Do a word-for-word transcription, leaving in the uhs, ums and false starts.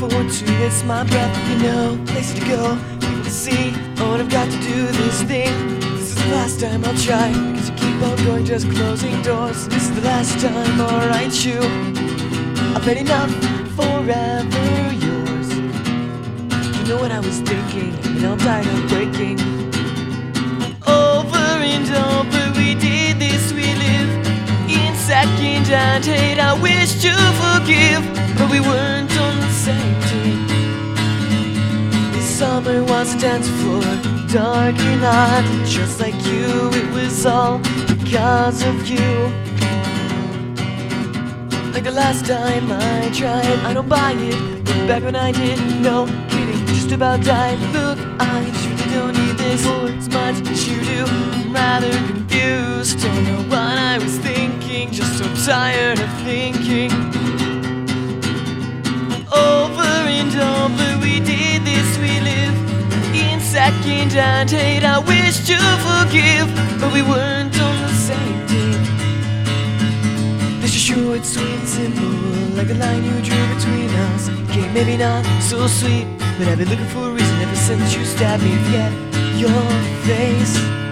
forward to waste my breath. You know, places to go, people to see. Oh, and I've got to do this thing. This is the last time I'll try, because you keep on going, just closing doors. This is the last time I'll write you. I've had enough, forever yours. You know what I was thinking, and I'm tired of breaking. Over and over we did this, we live in second and hate. I wish to forgive, but we weren't on the same team. This summer was a dance floor, dark and hot, just like you. It was all because of you. Like the last time I tried, I don't buy it, but back when I did, no kidding, just about died. Look, I just really don't need this for as much as you do. I'm rather confused, don't know what I was thinking, just so tired of thinking. Over and over we did this, we live in second and hate. I wish to forgive, but we weren't on the same team. This is short, sweet and simple, like the line you drew between us. Okay, maybe not so sweet, but I've been looking for a reason ever since you stabbed me. Forget your face.